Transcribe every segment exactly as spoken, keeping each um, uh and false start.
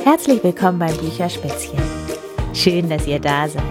Herzlich willkommen beim Bücherspätzchen. Schön, dass ihr da seid.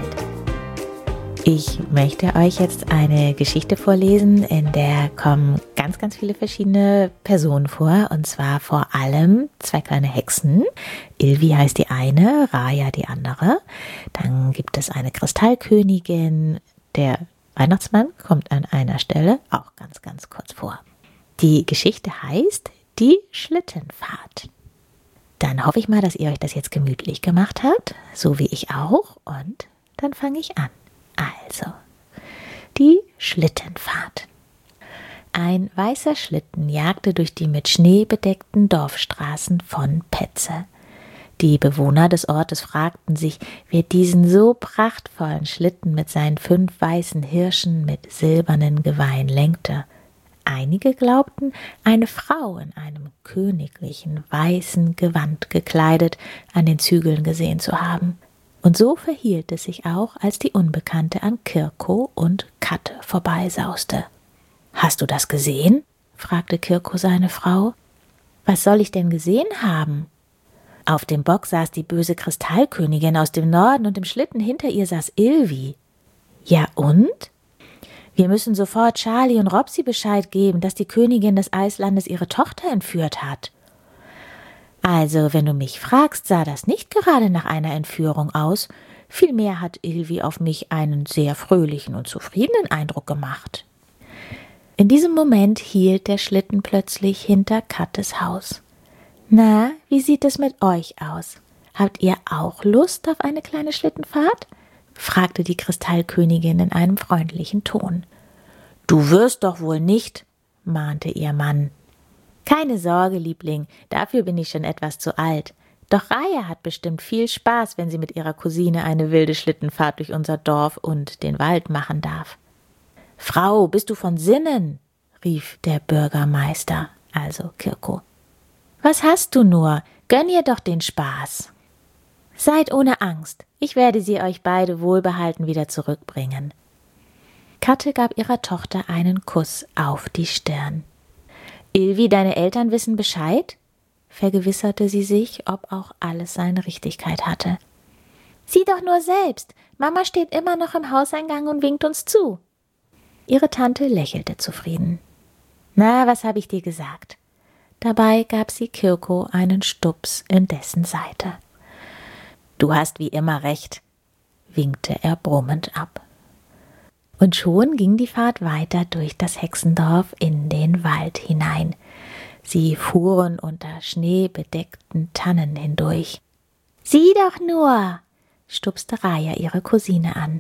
Ich möchte euch jetzt eine Geschichte vorlesen, in der kommen ganz, ganz viele verschiedene Personen vor. Und zwar vor allem zwei kleine Hexen. Ilvi heißt die eine, Raya die andere. Dann gibt es eine Kristallkönigin. Der Weihnachtsmann kommt an einer Stelle auch ganz, ganz kurz vor. Die Geschichte heißt Die Schlittenfahrt. Dann hoffe ich mal, dass ihr euch das jetzt gemütlich gemacht habt, so wie ich auch. Und dann fange ich an. Also, die Schlittenfahrt. Ein weißer Schlitten jagte durch die mit Schnee bedeckten Dorfstraßen von Petze. Die Bewohner des Ortes fragten sich, wer diesen so prachtvollen Schlitten mit seinen fünf weißen Hirschen mit silbernen Geweihen lenkte. Einige glaubten, eine Frau in einem königlichen weißen Gewand gekleidet an den Zügeln gesehen zu haben. Und so verhielt es sich auch, als die Unbekannte an Kirko und Katte vorbeisauste. »Hast du das gesehen?« fragte Kirko seine Frau. »Was soll ich denn gesehen haben?« »Auf dem Bock saß die böse Kristallkönigin aus dem Norden und im Schlitten hinter ihr saß Ilvi.« »Ja und?« »Wir müssen sofort Charlie und Robsi Bescheid geben, dass die Königin des Eislandes ihre Tochter entführt hat.« »Also, wenn du mich fragst, sah das nicht gerade nach einer Entführung aus. Vielmehr hat Ilvi auf mich einen sehr fröhlichen und zufriedenen Eindruck gemacht.« In diesem Moment hielt der Schlitten plötzlich hinter Kattes Haus. »Na, wie sieht es mit euch aus? Habt ihr auch Lust auf eine kleine Schlittenfahrt?« fragte die Kristallkönigin in einem freundlichen Ton. »Du wirst doch wohl nicht«, mahnte ihr Mann. »Keine Sorge, Liebling, dafür bin ich schon etwas zu alt. Doch Raya hat bestimmt viel Spaß, wenn sie mit ihrer Cousine eine wilde Schlittenfahrt durch unser Dorf und den Wald machen darf.« »Frau, bist du von Sinnen?« rief der Bürgermeister, also Kirko. »Was hast du nur? Gönn ihr doch den Spaß.« »Seid ohne Angst, ich werde sie euch beide wohlbehalten wieder zurückbringen.« Katte gab ihrer Tochter einen Kuss auf die Stirn. »Ilvi, deine Eltern wissen Bescheid?« vergewisserte sie sich, ob auch alles seine Richtigkeit hatte. »Sieh doch nur selbst, Mama steht immer noch im Hauseingang und winkt uns zu.« Ihre Tante lächelte zufrieden. »Na, was habe ich dir gesagt?« Dabei gab sie Kirko einen Stups in dessen Seite. »Du hast wie immer recht«, winkte er brummend ab. Und schon ging die Fahrt weiter durch das Hexendorf in den Wald hinein. Sie fuhren unter schneebedeckten Tannen hindurch. »Sieh doch nur«, stupste Raya ihre Cousine an.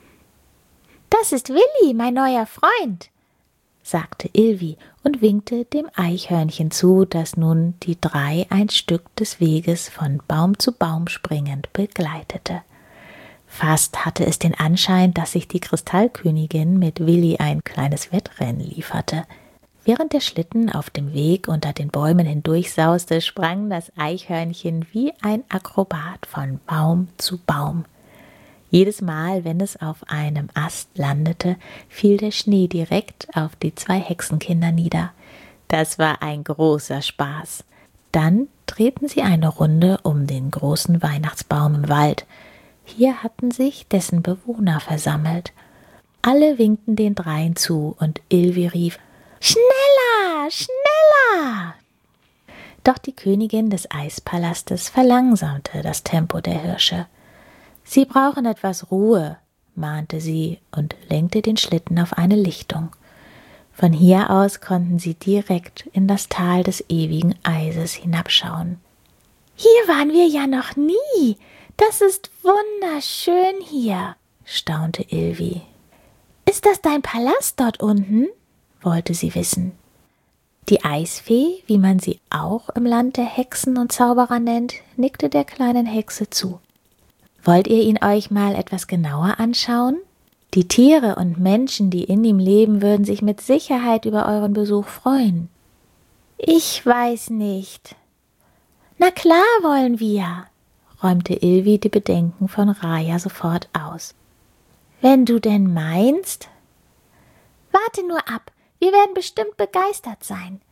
»Das ist Willi, mein neuer Freund«, sagte Ilvi und winkte dem Eichhörnchen zu, das nun die drei ein Stück des Weges von Baum zu Baum springend begleitete. Fast hatte es den Anschein, dass sich die Kristallkönigin mit Willi ein kleines Wettrennen lieferte. Während der Schlitten auf dem Weg unter den Bäumen hindurchsauste, sprang das Eichhörnchen wie ein Akrobat von Baum zu Baum. Jedes Mal, wenn es auf einem Ast landete, fiel der Schnee direkt auf die zwei Hexenkinder nieder. Das war ein großer Spaß. Dann drehten sie eine Runde um den großen Weihnachtsbaum im Wald. Hier hatten sich dessen Bewohner versammelt. Alle winkten den dreien zu und Ilvi rief: »Schneller, schneller!« Doch die Königin des Eispalastes verlangsamte das Tempo der Hirsche. »Sie brauchen etwas Ruhe«, mahnte sie und lenkte den Schlitten auf eine Lichtung. Von hier aus konnten sie direkt in das Tal des ewigen Eises hinabschauen. »Hier waren wir ja noch nie. Das ist wunderschön hier«, staunte Ilvi. »Ist das dein Palast dort unten?« wollte sie wissen. Die Eisfee, wie man sie auch im Land der Hexen und Zauberer nennt, nickte der kleinen Hexe zu. »Wollt ihr ihn euch mal etwas genauer anschauen? Die Tiere und Menschen, die in ihm leben, würden sich mit Sicherheit über euren Besuch freuen.« »Ich weiß nicht.« »Na klar wollen wir«, räumte Ilvi die Bedenken von Raya sofort aus. »Wenn du denn meinst?« »Warte nur ab, wir werden bestimmt begeistert sein.«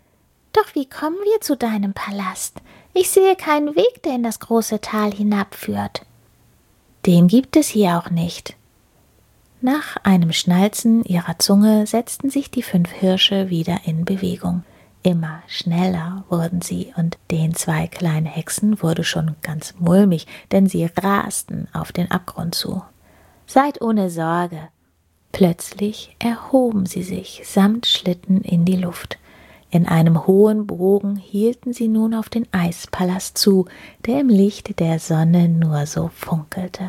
Doch wie kommen wir zu deinem Palast? Ich sehe keinen Weg, der in das große Tal hinabführt. Den gibt es hier auch nicht. Nach einem Schnalzen ihrer Zunge setzten sich die fünf Hirsche wieder in Bewegung. Immer schneller wurden sie, und den zwei kleinen Hexen wurde schon ganz mulmig, denn sie rasten auf den Abgrund zu. »Seid ohne Sorge!« Plötzlich erhoben sie sich samt Schlitten in die Luft. In einem hohen Bogen hielten sie nun auf den Eispalast zu, der im Licht der Sonne nur so funkelte.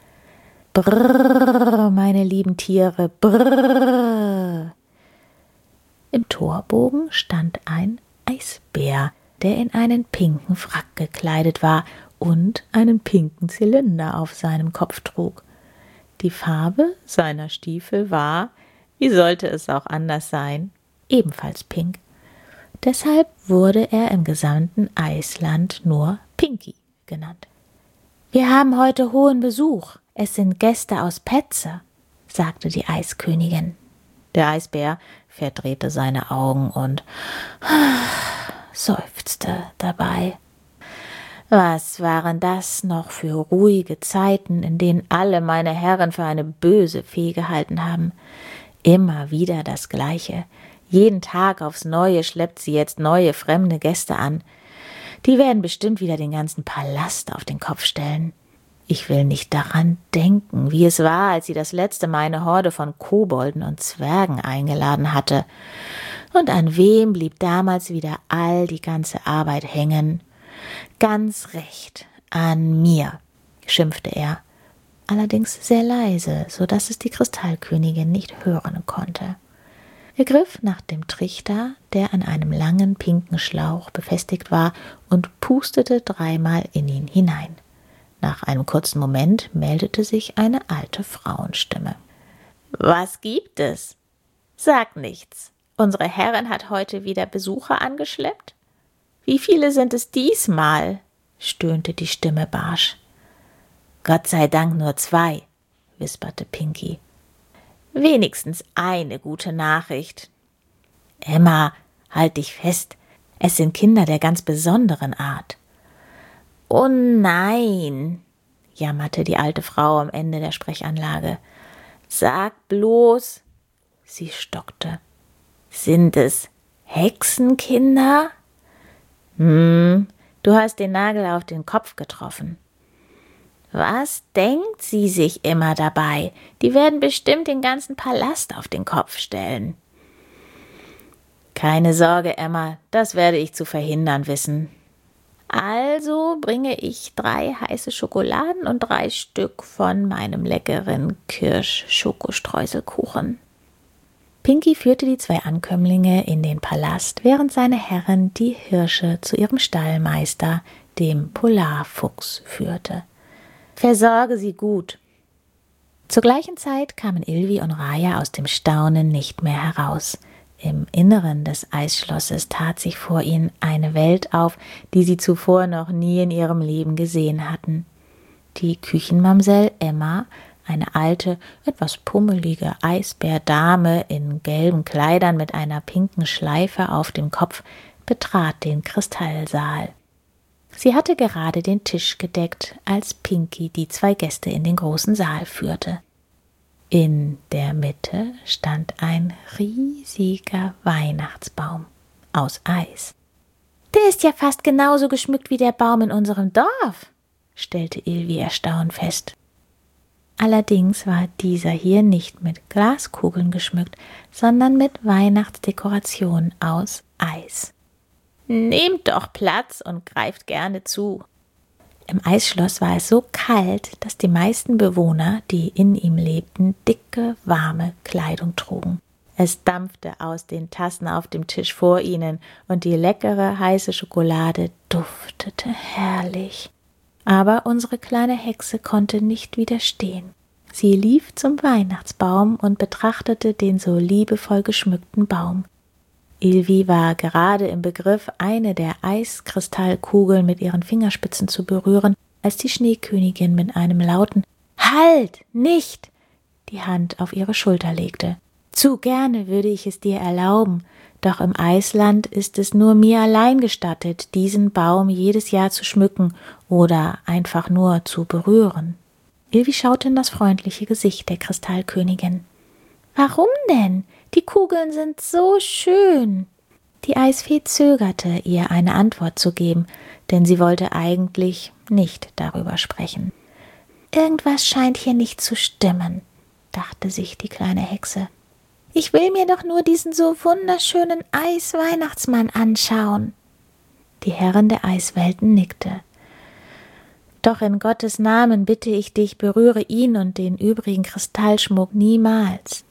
Brrr, meine lieben Tiere, brrr. Im Torbogen stand ein Eisbär, der in einen pinken Frack gekleidet war und einen pinken Zylinder auf seinem Kopf trug. Die Farbe seiner Stiefel war, wie sollte es auch anders sein, ebenfalls pink. Deshalb wurde er im gesamten Eisland nur Pinky genannt. »Wir haben heute hohen Besuch. Es sind Gäste aus Petze«, sagte die Eiskönigin. Der Eisbär verdrehte seine Augen und seufzte dabei. Was waren das noch für ruhige Zeiten, in denen alle meine Herren für eine böse Fee gehalten haben. Immer wieder das Gleiche. Jeden Tag aufs Neue schleppt sie jetzt neue fremde Gäste an. Die werden bestimmt wieder den ganzen Palast auf den Kopf stellen. Ich will nicht daran denken, wie es war, als sie das letzte Mal eine Horde von Kobolden und Zwergen eingeladen hatte. Und an wem blieb damals wieder all die ganze Arbeit hängen? Ganz recht, an mir, schimpfte er, allerdings sehr leise, so dass es die Kristallkönigin nicht hören konnte. Er griff nach dem Trichter, der an einem langen pinken Schlauch befestigt war, und pustete dreimal in ihn hinein. Nach einem kurzen Moment meldete sich eine alte Frauenstimme. »Was gibt es? Sag nichts. Unsere Herrin hat heute wieder Besucher angeschleppt? Wie viele sind es diesmal?« stöhnte die Stimme barsch. »Gott sei Dank nur zwei«, wisperte Pinky. »Wenigstens eine gute Nachricht.« »Emma, halt dich fest. Es sind Kinder der ganz besonderen Art.« »Oh nein«, jammerte die alte Frau am Ende der Sprechanlage. »Sag bloß«, sie stockte. »Sind es Hexenkinder?« »Hm, du hast den Nagel auf den Kopf getroffen.« »Was denkt sie sich immer dabei? Die werden bestimmt den ganzen Palast auf den Kopf stellen.« »Keine Sorge, Emma, das werde ich zu verhindern wissen. Also bringe ich drei heiße Schokoladen und drei Stück von meinem leckeren Kirsch-Schokostreuselkuchen.« Pinky führte die zwei Ankömmlinge in den Palast, während seine Herrin die Hirsche zu ihrem Stallmeister, dem Polarfuchs, führte. »Versorge sie gut.« Zur gleichen Zeit kamen Ilvi und Raja aus dem Staunen nicht mehr heraus. Im Inneren des Eisschlosses tat sich vor ihnen eine Welt auf, die sie zuvor noch nie in ihrem Leben gesehen hatten. Die Küchenmamsell Emma, eine alte, etwas pummelige Eisbärdame in gelben Kleidern mit einer pinken Schleife auf dem Kopf, betrat den Kristallsaal. Sie hatte gerade den Tisch gedeckt, als Pinky die zwei Gäste in den großen Saal führte. In der Mitte stand ein riesiger Weihnachtsbaum aus Eis. »Der ist ja fast genauso geschmückt wie der Baum in unserem Dorf«, stellte Ilvi erstaunt fest. Allerdings war dieser hier nicht mit Glaskugeln geschmückt, sondern mit Weihnachtsdekorationen aus Eis. »Nehmt doch Platz und greift gerne zu.« Im Eisschloss war es so kalt, dass die meisten Bewohner, die in ihm lebten, dicke, warme Kleidung trugen. Es dampfte aus den Tassen auf dem Tisch vor ihnen und die leckere, heiße Schokolade duftete herrlich. Aber unsere kleine Hexe konnte nicht widerstehen. Sie lief zum Weihnachtsbaum und betrachtete den so liebevoll geschmückten Baum. Ilvi war gerade im Begriff, eine der Eiskristallkugeln mit ihren Fingerspitzen zu berühren, als die Schneekönigin mit einem lauten »Halt, nicht!« die Hand auf ihre Schulter legte. »Zu gerne würde ich es dir erlauben. Doch im Eisland ist es nur mir allein gestattet, diesen Baum jedes Jahr zu schmücken oder einfach nur zu berühren. Ilvi schaute in das freundliche Gesicht der Kristallkönigin. »Warum denn? Die Kugeln sind so schön!« Die Eisfee zögerte, ihr eine Antwort zu geben, denn sie wollte eigentlich nicht darüber sprechen. »Irgendwas scheint hier nicht zu stimmen«, dachte sich die kleine Hexe. »Ich will mir doch nur diesen so wunderschönen Eisweihnachtsmann anschauen.« Die Herrin der Eiswelten nickte. »Doch in Gottes Namen bitte ich dich, berühre ihn und den übrigen Kristallschmuck niemals.«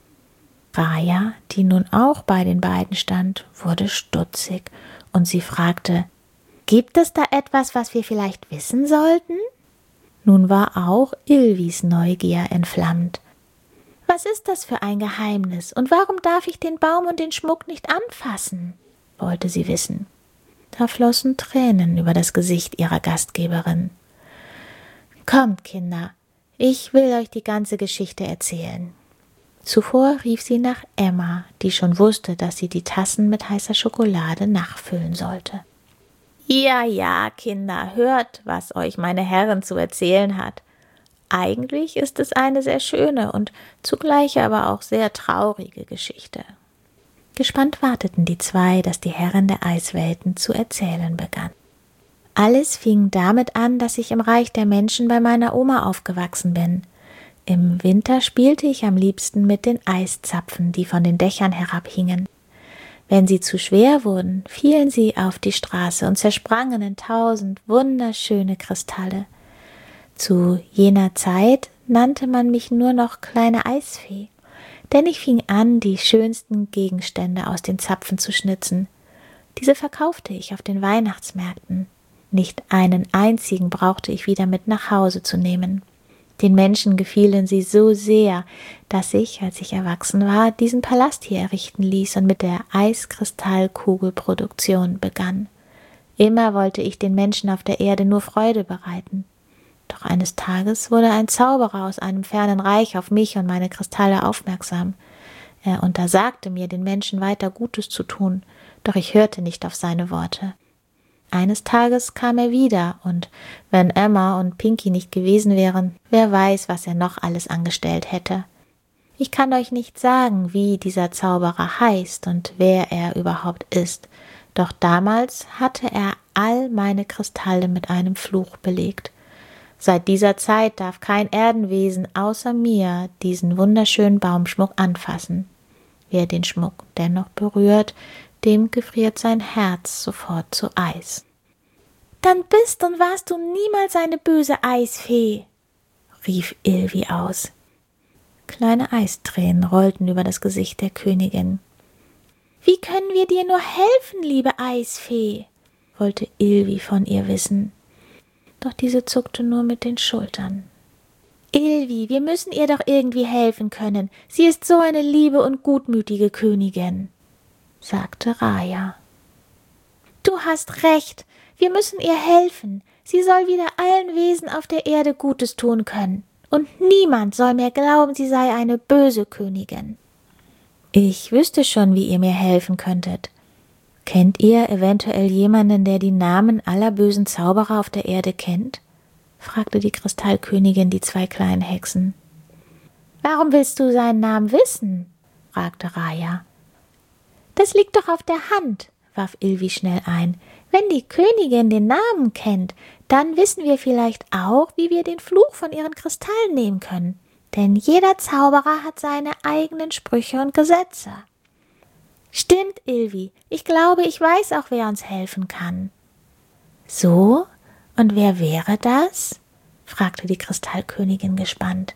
Raya, die nun auch bei den beiden stand, wurde stutzig und sie fragte, »Gibt es da etwas, was wir vielleicht wissen sollten?« Nun war auch Ilvis Neugier entflammt. »Was ist das für ein Geheimnis und warum darf ich den Baum und den Schmuck nicht anfassen?« wollte sie wissen. Da flossen Tränen über das Gesicht ihrer Gastgeberin. »Kommt, Kinder, ich will euch die ganze Geschichte erzählen.« Zuvor rief sie nach Emma, die schon wusste, dass sie die Tassen mit heißer Schokolade nachfüllen sollte. »Ja, ja, Kinder, hört, was euch meine Herrin zu erzählen hat. Eigentlich ist es eine sehr schöne und zugleich aber auch sehr traurige Geschichte.« Gespannt warteten die zwei, dass die Herrin der Eiswelten zu erzählen begann. Alles fing damit an, dass ich im Reich der Menschen bei meiner Oma aufgewachsen bin. Im Winter spielte ich am liebsten mit den Eiszapfen, die von den Dächern herabhingen. Wenn sie zu schwer wurden, fielen sie auf die Straße und zersprangen in tausend wunderschöne Kristalle. Zu jener Zeit nannte man mich nur noch kleine Eisfee, denn ich fing an, die schönsten Gegenstände aus den Zapfen zu schnitzen. Diese verkaufte ich auf den Weihnachtsmärkten. Nicht einen einzigen brauchte ich wieder mit nach Hause zu nehmen. Den Menschen gefielen sie so sehr, dass ich, als ich erwachsen war, diesen Palast hier errichten ließ und mit der Eiskristallkugelproduktion begann. Immer wollte ich den Menschen auf der Erde nur Freude bereiten. Doch eines Tages wurde ein Zauberer aus einem fernen Reich auf mich und meine Kristalle aufmerksam. Er untersagte mir, den Menschen weiter Gutes zu tun, doch ich hörte nicht auf seine Worte. Eines Tages kam er wieder, und wenn Emma und Pinky nicht gewesen wären, wer weiß, was er noch alles angestellt hätte. Ich kann euch nicht sagen, wie dieser Zauberer heißt und wer er überhaupt ist, doch damals hatte er all meine Kristalle mit einem Fluch belegt. Seit dieser Zeit darf kein Erdenwesen außer mir diesen wunderschönen Baumschmuck anfassen. Wer den Schmuck dennoch berührt, dem gefriert sein Herz sofort zu Eis. »Dann bist und warst du niemals eine böse Eisfee«, rief Ilvi aus. Kleine Eistränen rollten über das Gesicht der Königin. »Wie können wir dir nur helfen, liebe Eisfee?« wollte Ilvi von ihr wissen. Doch diese zuckte nur mit den Schultern. »Ilvi, wir müssen ihr doch irgendwie helfen können. Sie ist so eine liebe und gutmütige Königin«, sagte Raya. »Du hast recht, wir müssen ihr helfen. Sie soll wieder allen Wesen auf der Erde Gutes tun können. Und niemand soll mehr glauben, sie sei eine böse Königin.« »Ich wüsste schon, wie ihr mir helfen könntet. Kennt ihr eventuell jemanden, der die Namen aller bösen Zauberer auf der Erde kennt?« fragte die Kristallkönigin die zwei kleinen Hexen. »Warum willst du seinen Namen wissen?« fragte Raya. »Das liegt doch auf der Hand«, warf Ilvi schnell ein. »Wenn die Königin den Namen kennt, dann wissen wir vielleicht auch, wie wir den Fluch von ihren Kristallen nehmen können. Denn jeder Zauberer hat seine eigenen Sprüche und Gesetze.« »Stimmt, Ilvi. Ich glaube, ich weiß auch, wer uns helfen kann.« »So? Und wer wäre das?« fragte die Kristallkönigin gespannt.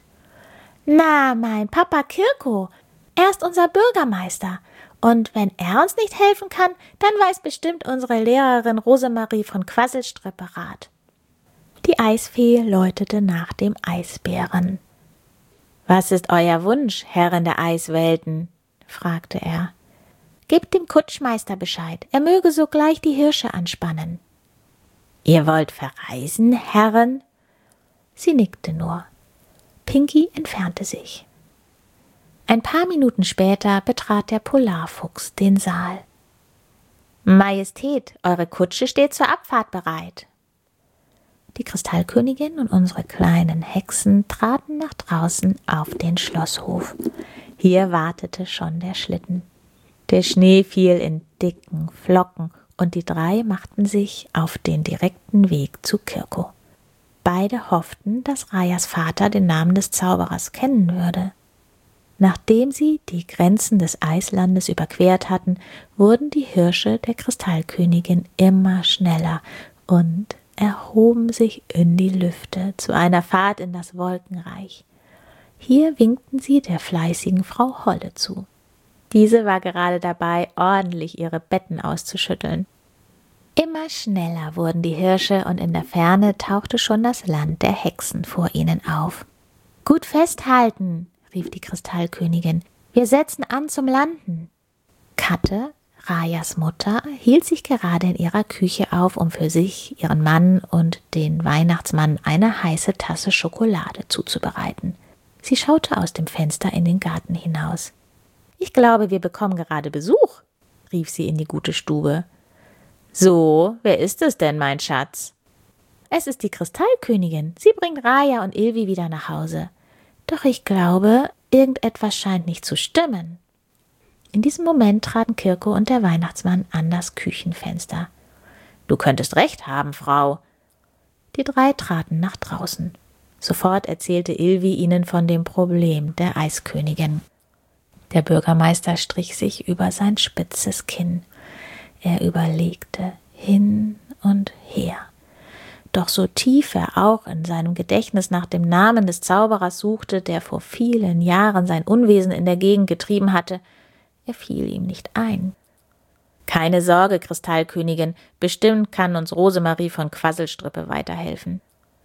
»Na, mein Papa Kirko. Er ist unser Bürgermeister. Und wenn er uns nicht helfen kann, dann weiß bestimmt unsere Lehrerin Rosemarie von Quasselstrippe Rat.« Die Eisfee läutete nach dem Eisbären. »Was ist euer Wunsch, Herrin der Eiswelten?« fragte er. »Gebt dem Kutschmeister Bescheid, er möge sogleich die Hirsche anspannen.« »Ihr wollt verreisen, Herrin?« Sie nickte nur. Pinky entfernte sich. Ein paar Minuten später betrat der Polarfuchs den Saal. Majestät, eure Kutsche steht zur Abfahrt bereit. Die Kristallkönigin und unsere kleinen Hexen traten nach draußen auf den Schlosshof. Hier wartete schon der Schlitten. Der Schnee fiel in dicken Flocken und die drei machten sich auf den direkten Weg zu Kirko. Beide hofften, dass Rajas Vater den Namen des Zauberers kennen würde. Nachdem sie die Grenzen des Eislandes überquert hatten, wurden die Hirsche der Kristallkönigin immer schneller und erhoben sich in die Lüfte zu einer Fahrt in das Wolkenreich. Hier winkten sie der fleißigen Frau Holle zu. Diese war gerade dabei, ordentlich ihre Betten auszuschütteln. Immer schneller wurden die Hirsche und in der Ferne tauchte schon das Land der Hexen vor ihnen auf. »Gut festhalten«, rief die Kristallkönigin, »wir setzen an zum Landen.« Katte, Rajas Mutter, hielt sich gerade in ihrer Küche auf, um für sich, ihren Mann und den Weihnachtsmann eine heiße Tasse Schokolade zuzubereiten. Sie schaute aus dem Fenster in den Garten hinaus. »Ich glaube, wir bekommen gerade Besuch«, rief sie in die gute Stube. »So, wer ist es denn, mein Schatz?« »Es ist die Kristallkönigin. Sie bringt Raja und Ilvi wieder nach Hause. Doch ich glaube, irgendetwas scheint nicht zu stimmen.« In diesem Moment traten Kirko und der Weihnachtsmann an das Küchenfenster. »Du könntest recht haben, Frau.« Die drei traten nach draußen. Sofort erzählte Ilvi ihnen von dem Problem der Eiskönigin. Der Bürgermeister strich sich über sein spitzes Kinn. Er überlegte hin und her. Doch so tief er auch in seinem Gedächtnis nach dem Namen des Zauberers suchte, der vor vielen Jahren sein Unwesen in der Gegend getrieben hatte, er fiel ihm nicht ein. »Keine Sorge, Kristallkönigin, bestimmt kann uns Rosemarie von Quasselstrippe weiterhelfen.«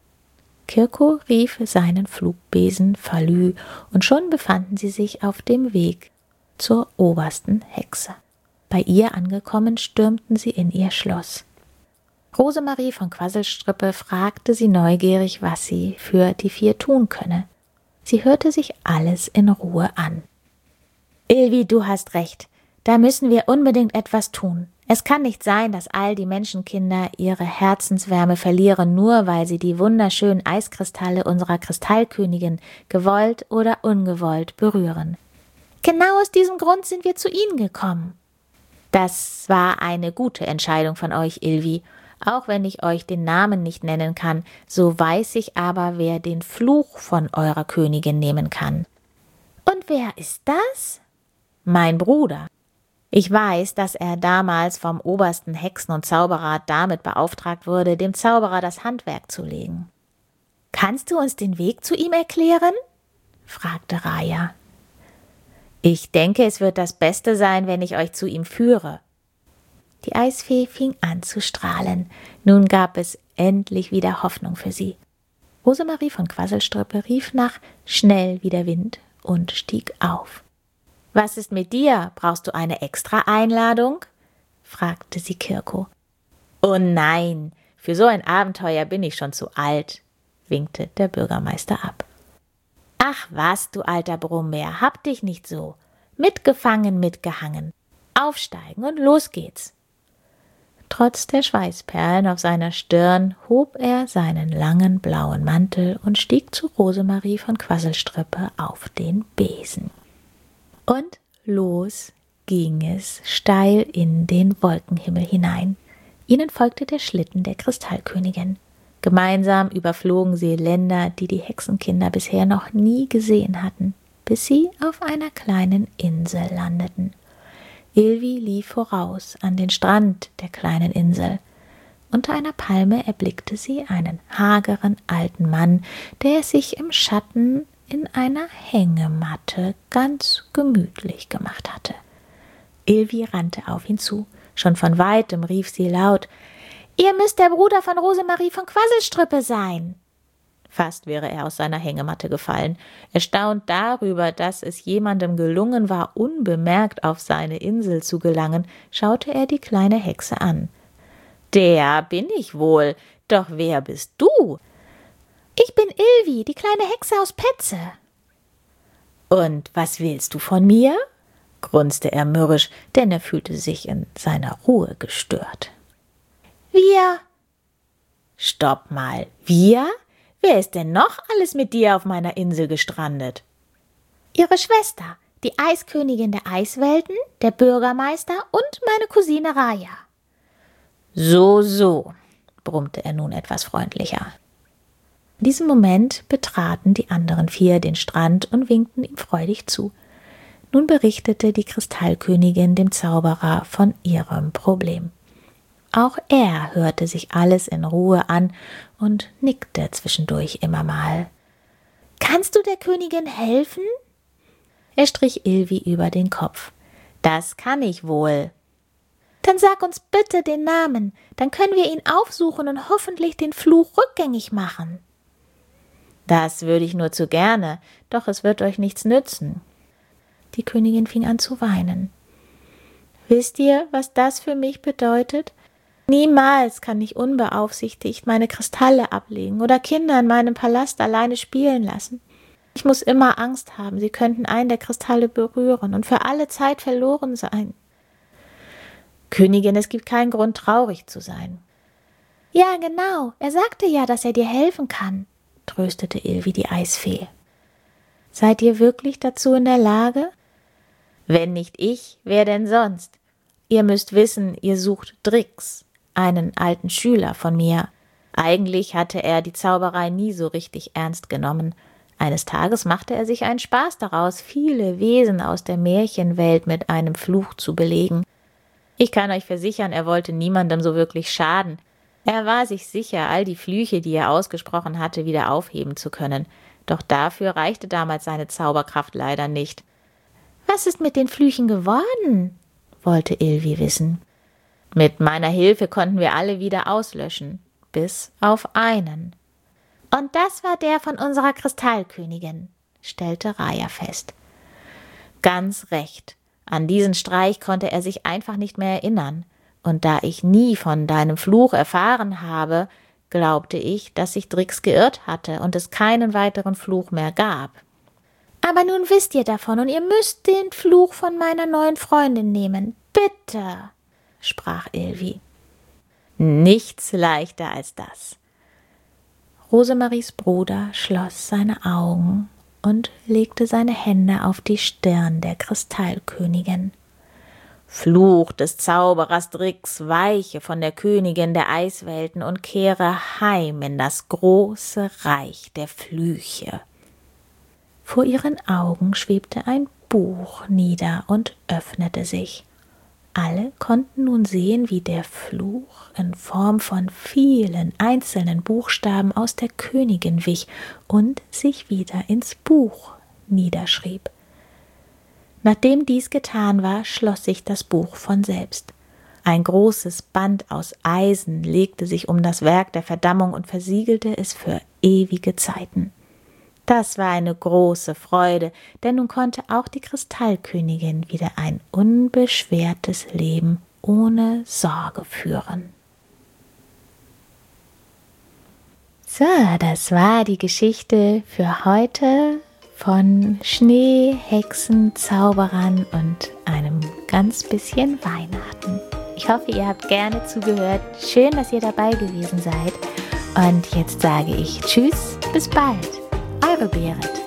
Kirko rief seinen Flugbesen Falü, und schon befanden sie sich auf dem Weg zur obersten Hexe. Bei ihr angekommen, stürmten sie in ihr Schloss. Rosemarie von Quasselstrippe fragte sie neugierig, was sie für die vier tun könne. Sie hörte sich alles in Ruhe an. »Ilvi, du hast recht. Da müssen wir unbedingt etwas tun. Es kann nicht sein, dass all die Menschenkinder ihre Herzenswärme verlieren, nur weil sie die wunderschönen Eiskristalle unserer Kristallkönigin gewollt oder ungewollt berühren. Genau aus diesem Grund sind wir zu Ihnen gekommen.« »Das war eine gute Entscheidung von euch, Ilvi. Auch wenn ich euch den Namen nicht nennen kann, so weiß ich aber, wer den Fluch von eurer Königin nehmen kann.« »Und wer ist das?« »Mein Bruder. Ich weiß, dass er damals vom obersten Hexen- und Zauberrat damit beauftragt wurde, dem Zauberer das Handwerk zu legen.« »Kannst du uns den Weg zu ihm erklären?« fragte Raja. »Ich denke, es wird das Beste sein, wenn ich euch zu ihm führe.« Die Eisfee fing an zu strahlen. Nun gab es endlich wieder Hoffnung für sie. Rosemarie von Quasselstrippe rief nach »Schnell wie der Wind« und stieg auf. »Was ist mit dir? Brauchst du eine Extra-Einladung?« fragte sie Kirko. »Oh nein, für so ein Abenteuer bin ich schon zu alt«, winkte der Bürgermeister ab. »Ach was, du alter Brummbär, hab dich nicht so. Mitgefangen, mitgehangen. Aufsteigen und los geht's.« Trotz der Schweißperlen auf seiner Stirn hob er seinen langen blauen Mantel und stieg zu Rosemarie von Quasselstrippe auf den Besen. Und los ging es steil in den Wolkenhimmel hinein. Ihnen folgte der Schlitten der Kristallkönigin. Gemeinsam überflogen sie Länder, die die Hexenkinder bisher noch nie gesehen hatten, bis sie auf einer kleinen Insel landeten. Ilvi lief voraus an den Strand der kleinen Insel. Unter einer Palme erblickte sie einen hageren alten Mann, der sich im Schatten in einer Hängematte ganz gemütlich gemacht hatte. Ilvi rannte auf ihn zu. Schon von weitem rief sie laut: »Ihr müsst der Bruder von Rosemarie von Quasselstrippe sein!« Fast wäre er aus seiner Hängematte gefallen. Erstaunt darüber, dass es jemandem gelungen war, unbemerkt auf seine Insel zu gelangen, schaute er die kleine Hexe an. »Der bin ich wohl, doch wer bist du?« »Ich bin Ilvi, die kleine Hexe aus Petze.« »Und was willst du von mir?« grunzte er mürrisch, denn er fühlte sich in seiner Ruhe gestört. Wir? Stopp mal, wir? Wer ist denn noch alles mit dir auf meiner Insel gestrandet? Ihre Schwester, die Eiskönigin der Eiswelten, der Bürgermeister und meine Cousine Raya. So, so, brummte er nun etwas freundlicher. In diesem Moment betraten die anderen vier den Strand und winkten ihm freudig zu. Nun berichtete die Kristallkönigin dem Zauberer von ihrem Problem. Auch er hörte sich alles in Ruhe an und nickte zwischendurch immer mal. »Kannst du der Königin helfen?« Er strich Ilvi über den Kopf. »Das kann ich wohl.« »Dann sag uns bitte den Namen, dann können wir ihn aufsuchen und hoffentlich den Fluch rückgängig machen.« »Das würde ich nur zu gerne, doch es wird euch nichts nützen.« Die Königin fing an zu weinen. »Wisst ihr, was das für mich bedeutet? Niemals kann ich unbeaufsichtigt meine Kristalle ablegen oder Kinder in meinem Palast alleine spielen lassen. Ich muss immer Angst haben, sie könnten einen der Kristalle berühren und für alle Zeit verloren sein.« »Königin, es gibt keinen Grund, traurig zu sein.« »Ja, genau, er sagte ja, dass er dir helfen kann«, tröstete Ilvi die Eisfee. »Seid ihr wirklich dazu in der Lage?« »Wenn nicht ich, wer denn sonst? Ihr müsst wissen, ihr sucht Drix, einen alten Schüler von mir. Eigentlich hatte er die Zauberei nie so richtig ernst genommen. Eines Tages machte er sich einen Spaß daraus, viele Wesen aus der Märchenwelt mit einem Fluch zu belegen. Ich kann euch versichern, er wollte niemandem so wirklich schaden. Er war sich sicher, all die Flüche, die er ausgesprochen hatte, wieder aufheben zu können. Doch dafür reichte damals seine Zauberkraft leider nicht. »Was ist mit den Flüchen geworden?« wollte Ilvi wissen. »Mit meiner Hilfe konnten wir alle wieder auslöschen, bis auf einen.« »Und das war der von unserer Kristallkönigin«, stellte Raya fest. »Ganz recht. An diesen Streich konnte er sich einfach nicht mehr erinnern. Und da ich nie von deinem Fluch erfahren habe, glaubte ich, dass sich Drix geirrt hatte und es keinen weiteren Fluch mehr gab.« »Aber nun wisst ihr davon und ihr müsst den Fluch von meiner neuen Freundin nehmen. Bitte«, sprach Ilvi. »Nichts leichter als das.« Rosemaries Bruder schloss seine Augen und legte seine Hände auf die Stirn der Kristallkönigin. »Fluch des Zauberers Drix, weiche von der Königin der Eiswelten und kehre heim in das große Reich der Flüche.« Vor ihren Augen schwebte ein Buch nieder und öffnete sich. Alle konnten nun sehen, wie der Fluch in Form von vielen einzelnen Buchstaben aus der Königin wich und sich wieder ins Buch niederschrieb. Nachdem dies getan war, schloss sich das Buch von selbst. Ein großes Band aus Eisen legte sich um das Werk der Verdammung und versiegelte es für ewige Zeiten. Das war eine große Freude, denn nun konnte auch die Kristallkönigin wieder ein unbeschwertes Leben ohne Sorge führen. So, das war die Geschichte für heute von Schnee, Hexen, Zauberern und einem ganz bisschen Weihnachten. Ich hoffe, ihr habt gerne zugehört. Schön, dass ihr dabei gewesen seid. Und jetzt sage ich Tschüss, bis bald. Eure Berit.